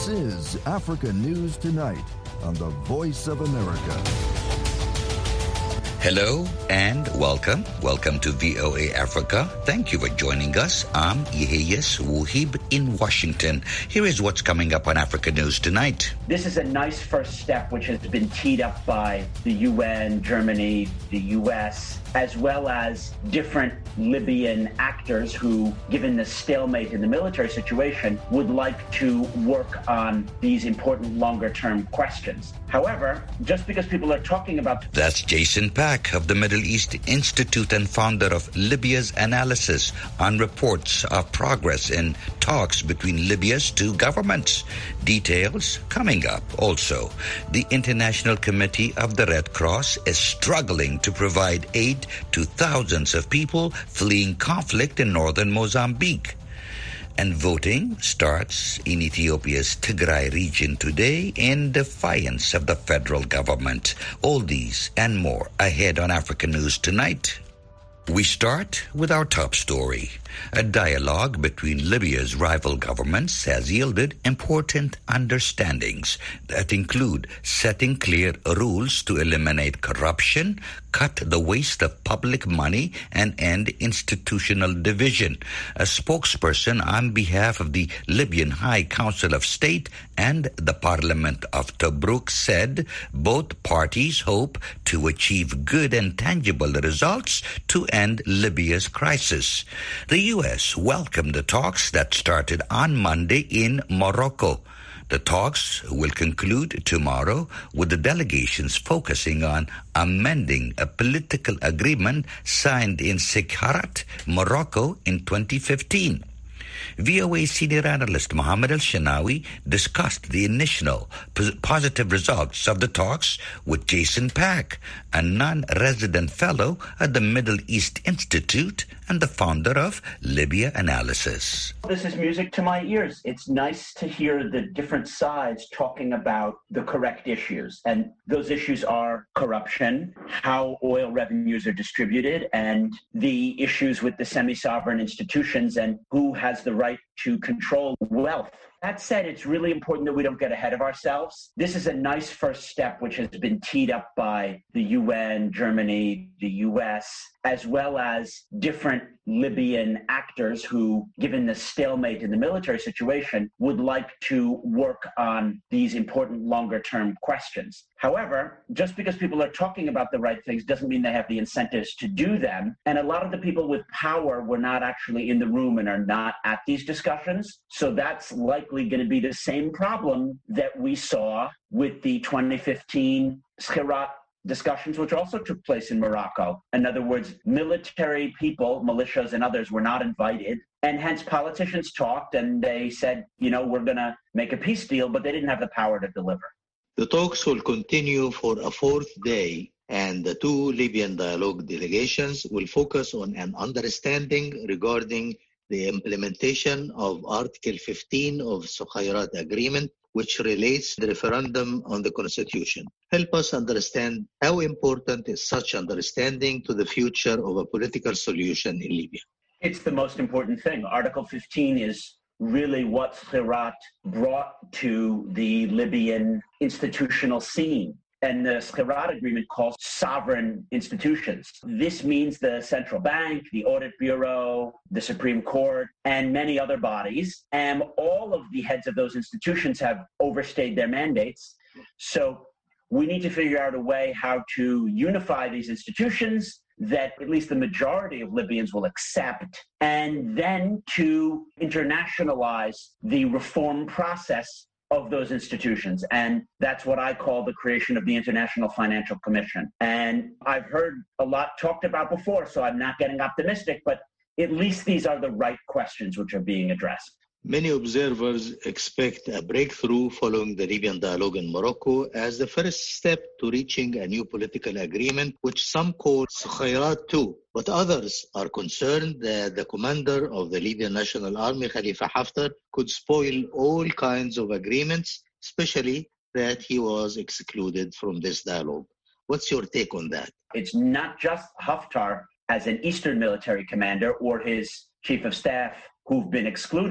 This is Africa News Tonight on the Voice of America. Hello and welcome. Welcome to VOA Africa. Thank you for joining us. I'm Yeheyes Wuhib in Washington. Here is what's coming up on Africa News Tonight. This is a nice first step which has been teed up by the UN, Germany, the US, as well as different Libyan actors who, given the stalemate in the military situation, would like to work on these important longer-term questions. However, just because people are talking about... That's Jason Pack of the Middle East Institute and founder of Libya's Analysis on reports of progress in talks between Libya's two governments. Details coming up. Also, the International Committee of the Red Cross is struggling to provide aid to thousands of people fleeing conflict in northern Mozambique. And voting starts in Ethiopia's Tigray region today in defiance of the federal government. All these and more ahead on Africa News Tonight. We start with our top story. A dialogue between Libya's rival governments has yielded important understandings that include setting clear rules to eliminate corruption, cut the waste of public money, and end institutional division. A spokesperson on behalf of the Libyan High Council of State and the Parliament of Tobruk said both parties hope to achieve good and tangible results to end Libya's crisis. The U.S. welcomed the talks that started on Monday in Morocco. The talks will conclude tomorrow with the delegations focusing on amending a political agreement signed in Sikharat, Morocco in 2015. VOA senior analyst Mohammed Al-Shanawi discussed the initial positive results of the talks with Jason Pack, a non-resident fellow at the Middle East Institute and the founder of Libya Analysis. This is music to my ears. It's nice to hear the different sides talking about the correct issues. And those issues are corruption, how oil revenues are distributed, and the issues with the semi-sovereign institutions and who has the right to control wealth. That said, it's really important that we don't get ahead of ourselves. This is a nice first step which has been teed up by the UN, Germany, the US, as well as different Libyan actors who, given the stalemate in the military situation, would like to work on these important longer-term questions. However, just because people are talking about the right things doesn't mean they have the incentives to do them. And a lot of the people with power were not actually in the room and are not at these discussions. So that's likely going to be the same problem that we saw with the 2015 Sikharat discussions, which also took place in Morocco. In other words, military people, militias and others were not invited. And hence politicians talked and they said, we're going to make a peace deal, but they didn't have the power to deliver. The talks will continue for a fourth day, and the two Libyan dialogue delegations will focus on an understanding regarding the implementation of Article 15 of Sikharat Agreement, which relates to the referendum on the Constitution. Help us understand how important is such understanding to the future of a political solution in Libya. It's the most important thing. Article 15 is really what Sikharat brought to the Libyan institutional scene. And the Sikharat Agreement calls sovereign institutions. This means the central bank, the audit bureau, the Supreme Court, and many other bodies. And all of the heads of those institutions have overstayed their mandates. So we need to figure out a way how to unify these institutions that at least the majority of Libyans will accept, and then to internationalize the reform process of those institutions. And that's what I call the creation of the International Financial Commission. And I've heard a lot talked about before, so I'm not getting optimistic, but at least these are the right questions which are being addressed. Many observers expect a breakthrough following the Libyan dialogue in Morocco as the first step to reaching a new political agreement, which some call Sikharat II. But others are concerned that the commander of the Libyan National Army, Khalifa Haftar, could spoil all kinds of agreements, especially that he was excluded from this dialogue. What's your take on that? It's not just Haftar as an Eastern military commander or his chief of staff who've been excluded,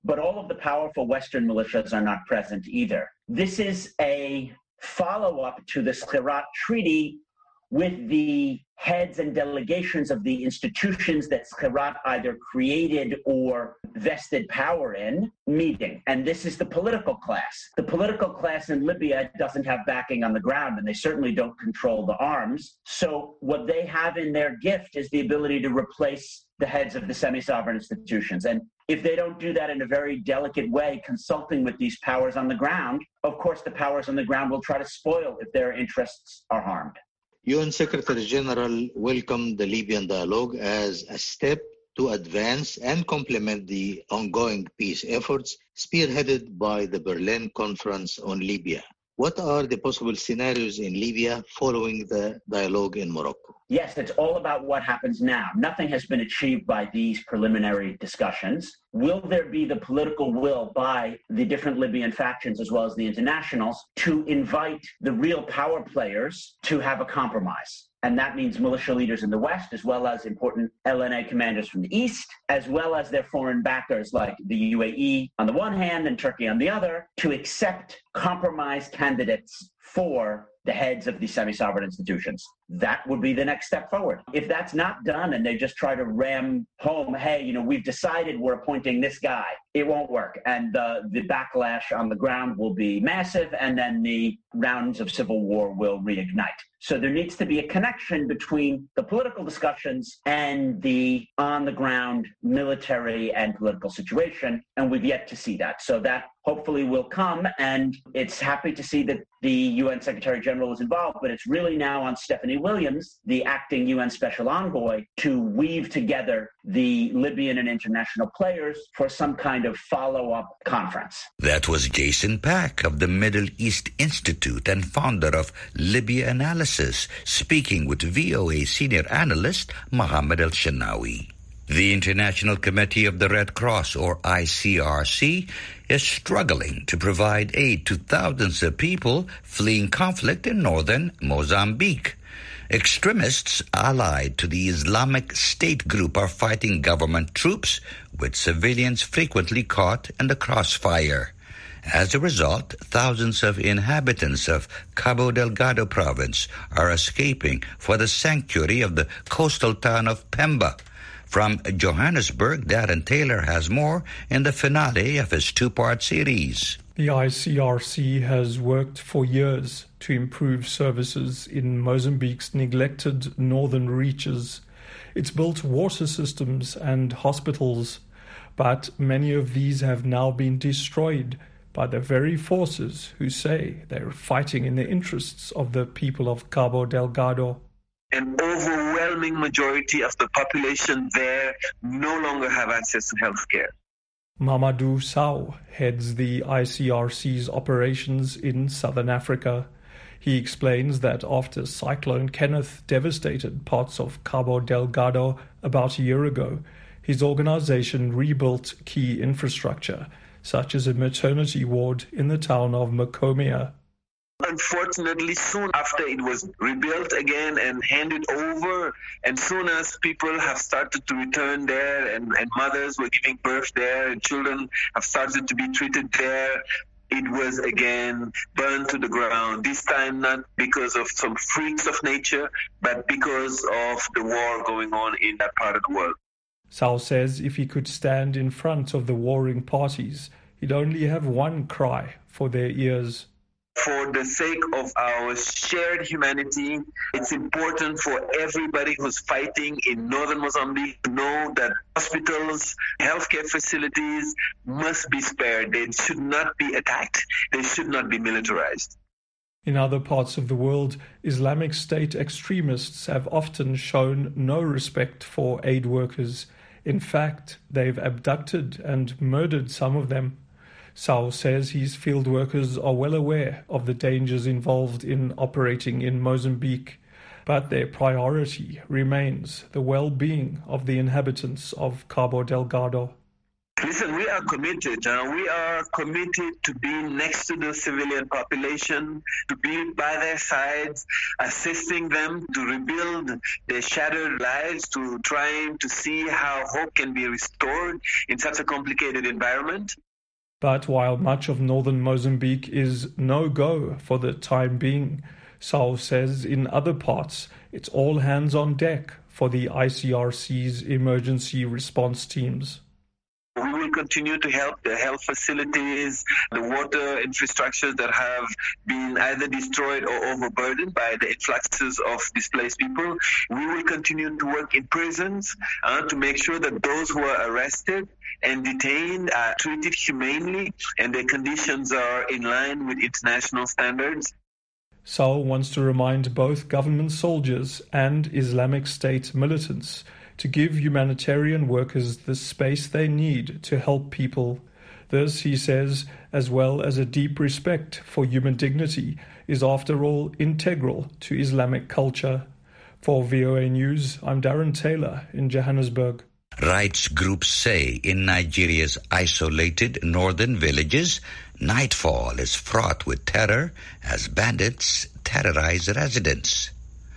but all of the powerful Western militias are not present either. This is a follow-up to the Skhirat Treaty with the heads and delegations of the institutions that Skhirat either created or vested power in meeting. And this is the political class. The political class in Libya doesn't have backing on the ground, and they certainly don't control the arms. So what they have in their gift is the ability to replace the heads of the semi-sovereign institutions. And if they don't do that in a very delicate way, consulting with these powers on the ground, of course the powers on the ground will try to spoil if their interests are harmed. UN Secretary General welcomed the Libyan dialogue as a step to advance and complement the ongoing peace efforts spearheaded by the Berlin Conference on Libya. What are the possible scenarios in Libya following the dialogue in Morocco? Yes, it's all about what happens now. Nothing has been achieved by these preliminary discussions. Will there be the political will by the different Libyan factions as well as the internationals to invite the real power players to have a compromise? And that means militia leaders in the West, as well as important LNA commanders from the East, as well as their foreign backers like the UAE on the one hand and Turkey on the other, to accept compromise candidates for the heads of these semi-sovereign institutions. That would be the next step forward. If that's not done and they just try to ram home, hey, we've decided we're appointing this guy, it won't work. And the backlash on the ground will be massive, and then the rounds of civil war will reignite. So there needs to be a connection between the political discussions and the on-the-ground military and political situation, and we've yet to see that. So that hopefully will come, and it's happy to see that the UN Secretary General is involved, but it's really now on Stephanie Williams, the acting UN Special Envoy, to weave together the Libyan and international players for some kind of follow-up conference. That was Jason Pack of the Middle East Institute and founder of Libya Analysis, speaking with VOA senior analyst Mohammed El-Shanawi. The International Committee of the Red Cross, or ICRC, is struggling to provide aid to thousands of people fleeing conflict in northern Mozambique. Extremists allied to the Islamic State group are fighting government troops, with civilians frequently caught in the crossfire. As a result, thousands of inhabitants of Cabo Delgado province are escaping for the sanctuary of the coastal town of Pemba. From Johannesburg, Darren Taylor has more in the finale of his two-part series. The ICRC has worked for years to improve services in Mozambique's neglected northern reaches. It's built water systems and hospitals, but many of these have now been destroyed by the very forces who say they're fighting in the interests of the people of Cabo Delgado. An overwhelming majority of the population there no longer have access to health care. Mamadou Sow heads the ICRC's operations in southern Africa. He explains that after Cyclone Kenneth devastated parts of Cabo Delgado about a year ago, his organization rebuilt key infrastructure, such as a maternity ward in the town of Macomia. Unfortunately, soon after it was rebuilt again and handed over, and soon as people have started to return there and mothers were giving birth there and children have started to be treated there, it was again burned to the ground, this time not because of some freaks of nature, but because of the war going on in that part of the world. Sal says if he could stand in front of the warring parties, he'd only have one cry for their ears. For the sake of our shared humanity, it's important for everybody who's fighting in northern Mozambique to know that hospitals, healthcare facilities must be spared. They should not be attacked. They should not be militarized. In other parts of the world, Islamic State extremists have often shown no respect for aid workers. In fact, they've abducted and murdered some of them. Sao says his field workers are well aware of the dangers involved in operating in Mozambique, but their priority remains the well-being of the inhabitants of Cabo Delgado. Listen, we are committed. We are committed to being next to the civilian population, to be by their sides, assisting them to rebuild their shattered lives, to trying to see how hope can be restored in such a complicated environment. But while much of northern Mozambique is no-go for the time being, Sao says in other parts it's all hands on deck for the ICRC's emergency response teams. We will continue to help the health facilities, the water infrastructures that have been either destroyed or overburdened by the influxes of displaced people. We will continue to work in prisons to make sure that those who are arrested and detained are treated humanely and their conditions are in line with international standards. Sao wants to remind both government soldiers and Islamic State militants to give humanitarian workers the space they need to help people. This, he says, as well as a deep respect for human dignity, is after all integral to Islamic culture. For VOA News, I'm Darren Taylor in Johannesburg. Rights groups say in Nigeria's isolated northern villages, nightfall is fraught with terror as bandits terrorize residents.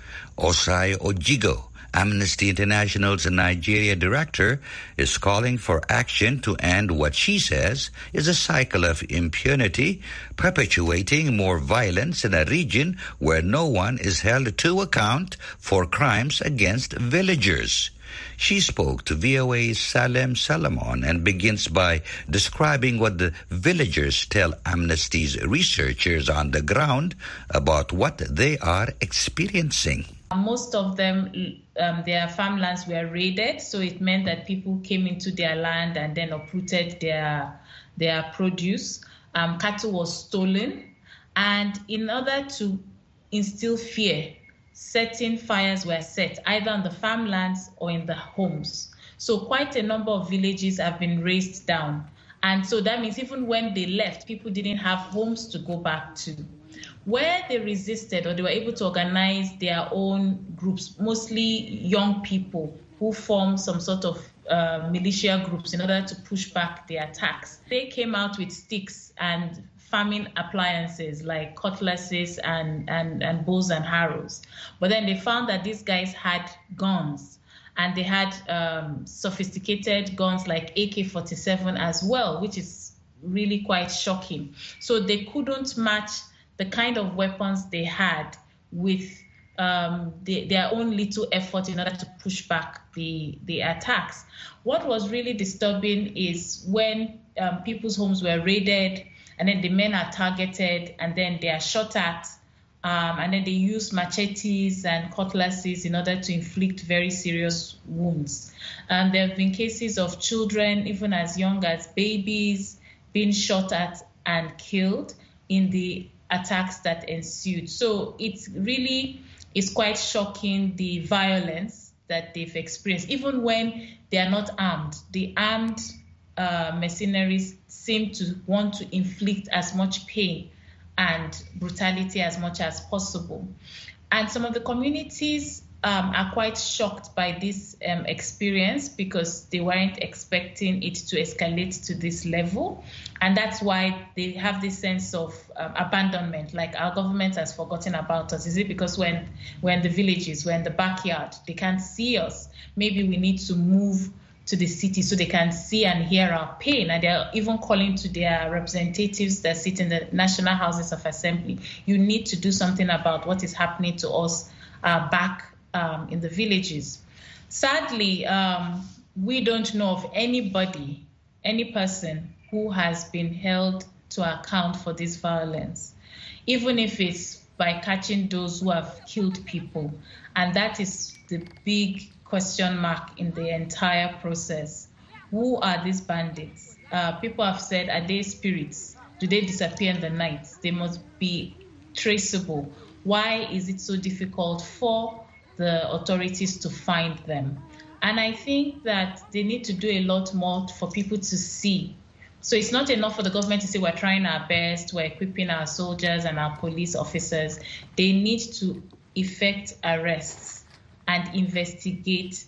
Osai Ojigo, Amnesty International's Nigeria director, is calling for action to end what she says is a cycle of impunity, perpetuating more violence in a region where no one is held to account for crimes against villagers. She spoke to VOA's Salem Salomon and begins by describing what the villagers tell Amnesty's researchers on the ground about what they are experiencing. Most of them, their farmlands were raided, so it meant that people came into their land and then uprooted their produce. Cattle was stolen, and in order to instill fear, certain fires were set either on the farmlands or in the homes. So quite a number of villages have been razed down, and so that means even when they left, people didn't have homes to go back to. Where they resisted or they were able to organize their own groups, mostly young people who formed some sort of militia groups in order to push back the attacks. They came out with sticks and farming appliances like cutlasses and bows and arrows. But then they found that these guys had guns, and they had sophisticated guns like AK-47 as well, which is really quite shocking. So they couldn't match the kind of weapons they had with their own little effort in order to push back the attacks. What was really disturbing is when people's homes were raided, and then the men are targeted, and then they are shot at, and then they use machetes and cutlasses in order to inflict very serious wounds. There have been cases of children, even as young as babies, being shot at and killed in the attacks that ensued. So it really is quite shocking, the violence that they've experienced, even when they are not armed. The armed mercenaries seem to want to inflict as much pain and brutality as much as possible. And some of the communities are quite shocked by this experience because they weren't expecting it to escalate to this level. And that's why they have this sense of abandonment, like our government has forgotten about us. Is it because we're in the villages, we're in the backyard, they can't see us? Maybe we need to move to the city so they can see and hear our pain. And they're even calling to their representatives that sit in the national houses of assembly. You need to do something about what is happening to us back in the villages. Sadly, we don't know of anybody, any person who has been held to account for this violence, even if it's by catching those who have killed people. And that is the big question mark in the entire process. Who are these bandits? People have said, are they spirits? Do they disappear in the night? They must be traceable. Why is it so difficult for the authorities to find them? And I think that they need to do a lot more for people to see. So it's not enough for the government to say we're trying our best, we're equipping our soldiers and our police officers. They need to effect arrests and investigate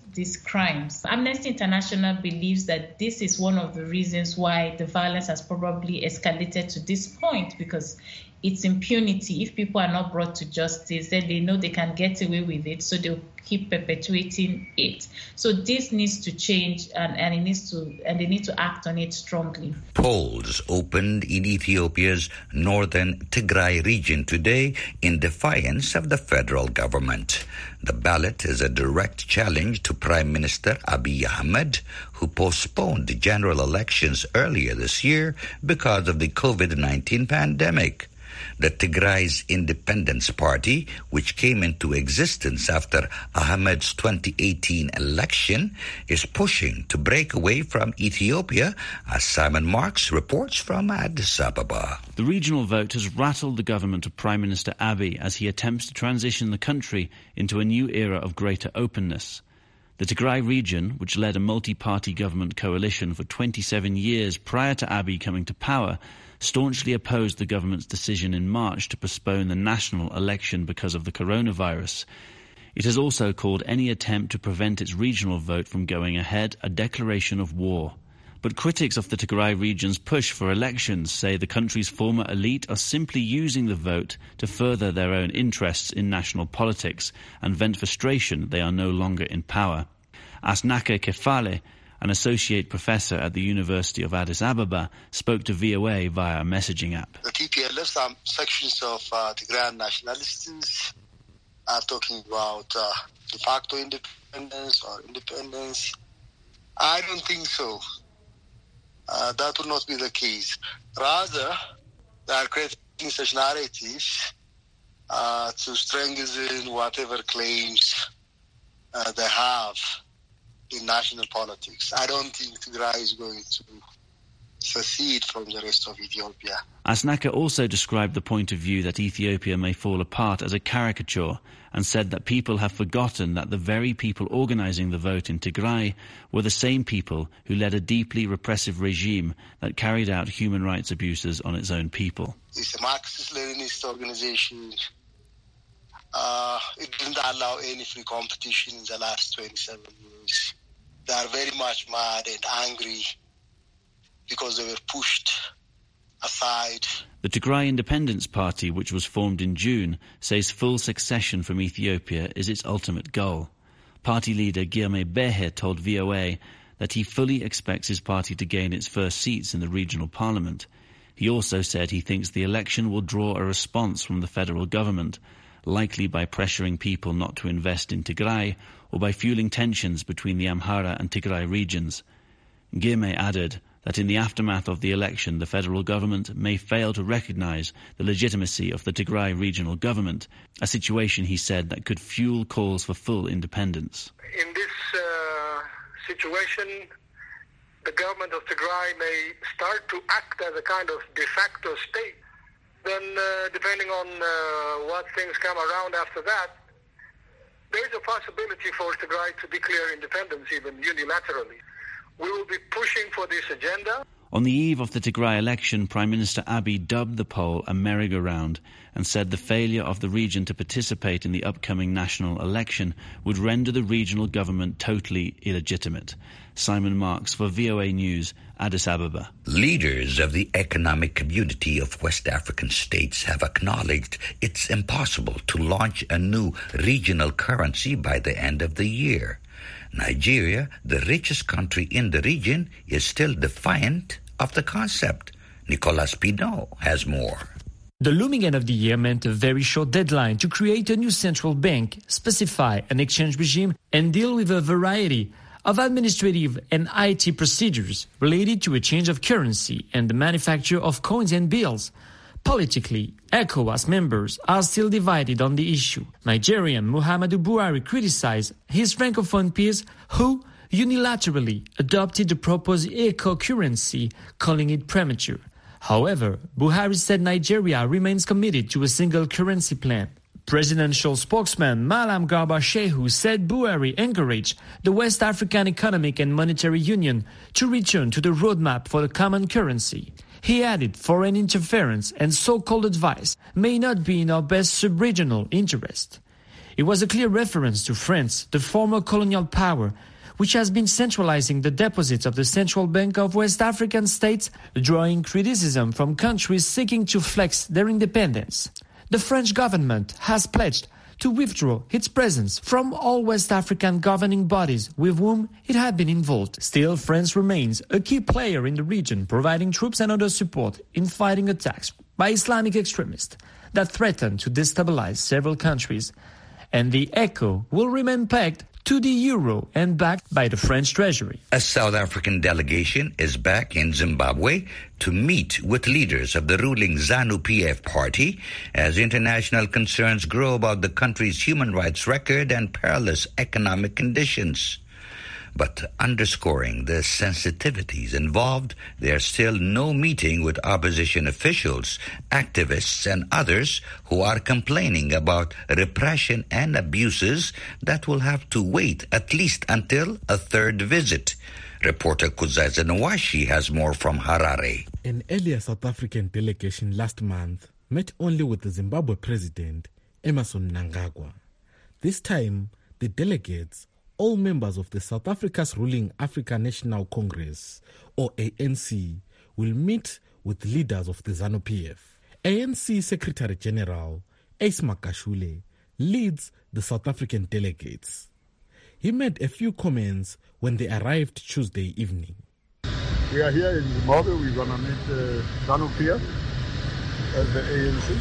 these crimes. Amnesty International believes that this is one of the reasons why the violence has probably escalated to this point, because it's impunity. If people are not brought to justice, then they know they can get away with it, so they'll keep perpetuating it. So this needs to change, and they need to act on it strongly. Polls opened in Ethiopia's northern Tigray region today in defiance of the federal government. The ballot is a direct challenge to Prime Minister Abiy Ahmed, who postponed the general elections earlier this year because of the COVID-19 pandemic. The Tigray's Independence Party, which came into existence after Ahmed's 2018 election, is pushing to break away from Ethiopia, as Simon Marks reports from Addis Ababa. The regional vote has rattled the government of Prime Minister Abiy as he attempts to transition the country into a new era of greater openness. The Tigray region, which led a multi-party government coalition for 27 years prior to Abiy coming to power, staunchly opposed the government's decision in March to postpone the national election because of the coronavirus. It has also called any attempt to prevent its regional vote from going ahead a declaration of war. But critics of the Tigray region's push for elections say the country's former elite are simply using the vote to further their own interests in national politics and vent frustration they are no longer in power. Asnaka Kefale, an associate professor at the University of Addis Ababa, spoke to VOA via a messaging app. The TPLF, some sections of Tigrayan nationalists are talking about de facto independence or independence. I don't think so. That would not be the case. Rather, they are creating such narratives to strengthen whatever claims they have in national politics. I don't think Tigray is going to secede from the rest of Ethiopia. Asnaka also described the point of view that Ethiopia may fall apart as a caricature and said that people have forgotten that the very people organizing the vote in Tigray were the same people who led a deeply repressive regime that carried out human rights abuses on its own people. It's a Marxist-Leninist organization. It didn't allow any free competition in the last 27 years. They are very much mad and angry because they were pushed aside. The Tigray Independence Party, which was formed in June, says full succession from Ethiopia is its ultimate goal. Party leader Girme Behe told VOA that he fully expects his party to gain its first seats in the regional parliament. He also said he thinks the election will draw a response from the federal government, likely by pressuring people not to invest in Tigray or by fueling tensions between the Amhara and Tigray regions. Girme added that in the aftermath of the election, the federal government may fail to recognize the legitimacy of the Tigray regional government, a situation, he said, that could fuel calls for full independence. In this situation, the government of Tigray may start to act as a kind of de facto state. Then, depending on what things come around after that, there is a possibility for Tigray to declare independence even unilaterally. We will be pushing for this agenda. On the eve of the Tigray election, Prime Minister Abiy dubbed the poll a merry-go-round and said the failure of the region to participate in the upcoming national election would render the regional government totally illegitimate. Simon Marks for VOA News, Addis Ababa. Leaders of the economic community of West African states have acknowledged it's impossible to launch a new regional currency by the end of the year. Nigeria, the richest country in the region, is still defiant of the concept. Nicolas Pinot has more. The looming end of the year meant a very short deadline to create a new central bank, specify an exchange regime, and deal with a variety of administrative and IT procedures related to a change of currency and the manufacture of coins and bills. Politically, ECOWAS members are still divided on the issue. Nigerian Muhammadu Buhari criticized his Francophone peers who unilaterally adopted the proposed eco currency, calling it premature. However, Buhari said Nigeria remains committed to a single currency plan. Presidential spokesman Malam Garba Shehu said Buhari encouraged the West African Economic and Monetary Union to return to the roadmap for the common currency. He added foreign interference and so-called advice may not be in our best sub-regional interest. It was a clear reference to France, the former colonial power, which has been centralizing the deposits of the Central Bank of West African states, drawing criticism from countries seeking to flex their independence. The French government has pledged to withdraw its presence from all West African governing bodies with whom it had been involved. Still, France remains a key player in the region, providing troops and other support in fighting attacks by Islamic extremists that threaten to destabilize several countries. And the echo will remain pegged to the euro and backed by the French Treasury. A South African delegation is back in Zimbabwe to meet with leaders of the ruling ZANU-PF party as international concerns grow about the country's human rights record and perilous economic conditions. But underscoring the sensitivities involved, there's still no meeting with opposition officials, activists, and others who are complaining about repression and abuses that will have to wait at least until a third visit. Reporter Kuzaisa Nawashi has more from Harare. An earlier South African delegation last month met only with the Zimbabwe president, Emmerson Mnangagwa. This time, the delegates, all members of the South Africa's ruling African National Congress, or ANC, will meet with leaders of the ZANU-PF. ANC Secretary General Ace Magashule leads the South African delegates. He made a few comments when they arrived Tuesday evening. We are here in Zimbabwe. We're going to meet ZANU-PF as the ANC,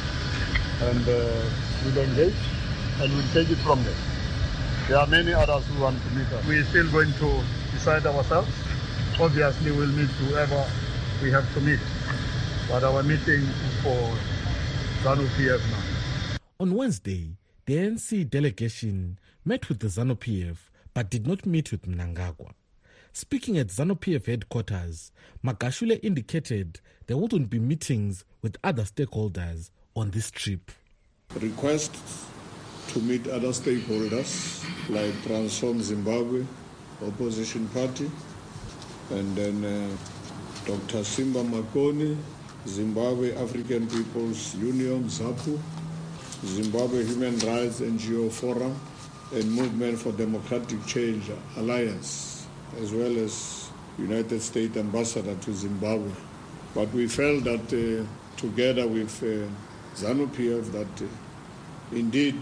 and we'll engage and we'll take it from there. There are many others who want to meet us. We're still going to decide ourselves. Obviously, we'll meet whoever we have to meet. But our meeting is for ZANU-PF now. On Wednesday, the ANC delegation met with the ZANU-PF but did not meet with Mnangagwa. Speaking at ZANU-PF headquarters, Magashule indicated there wouldn't be meetings with other stakeholders on this trip. Requests to meet other stakeholders like Transform Zimbabwe, opposition party, and then Dr. Simba Makoni, Zimbabwe African People's Union, ZAPU, Zimbabwe Human Rights NGO Forum, and Movement for Democratic Change Alliance, as well as United States Ambassador to Zimbabwe. But we felt that together with ZANU-PF that indeed,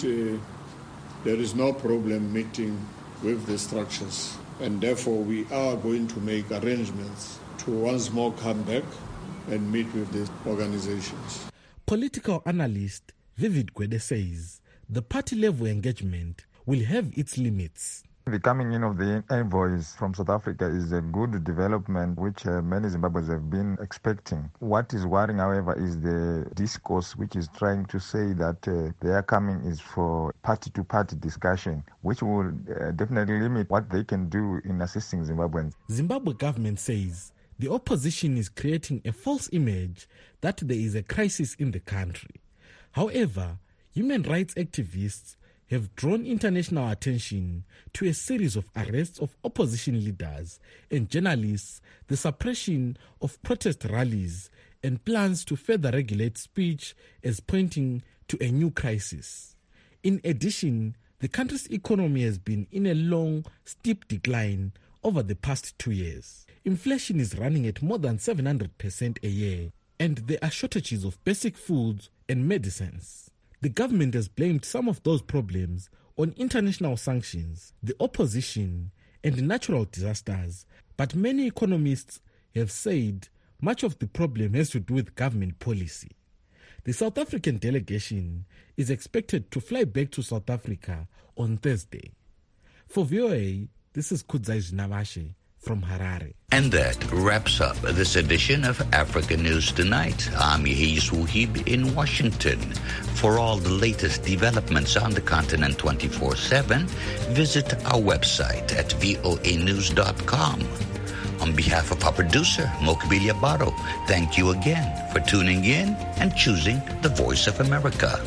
there is no problem meeting with the structures, and therefore we are going to make arrangements to once more come back and meet with these organizations. Political analyst Vivid Gwede says the party-level engagement will have its limits. The coming in of the envoys from South Africa is a good development which many Zimbabweans have been expecting. What is worrying, however, is the discourse which is trying to say that their coming is for party-to-party discussion, which will definitely limit what they can do in assisting Zimbabweans. Zimbabwe government says the opposition is creating a false image that there is a crisis in the country. However, human rights activists have drawn international attention to a series of arrests of opposition leaders and journalists, the suppression of protest rallies, and plans to further regulate speech as pointing to a new crisis. In addition, the country's economy has been in a long, steep decline over the past 2 years. Inflation is running at more than 700% a year, and there are shortages of basic foods and medicines. The government has blamed some of those problems on international sanctions, the opposition, and natural disasters, but many economists have said much of the problem has to do with government policy. The South African delegation is expected to fly back to South Africa on Thursday. For VOA, this is Kuzaisa Nawashi from Harare. And that wraps up this edition of Africa News Tonight. I'm Yehis Wuhib in Washington. For all the latest developments on the continent 24/7, visit our website at voanews.com. On behalf of our producer, Mokbili Abaro, thank you again for tuning in and choosing the Voice of America.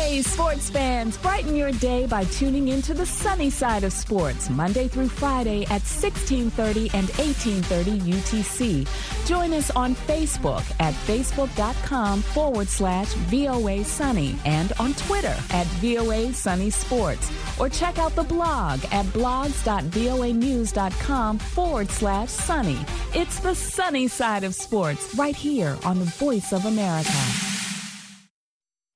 Hey, sports fans, brighten your day by tuning into the sunny side of sports, Monday through Friday at 1630 and 1830 UTC. Join us on Facebook at facebook.com/VOA Sunny and on Twitter at VOA Sunny Sports. Or check out the blog at blogs.voanews.com/sunny. It's the sunny side of sports right here on the Voice of America.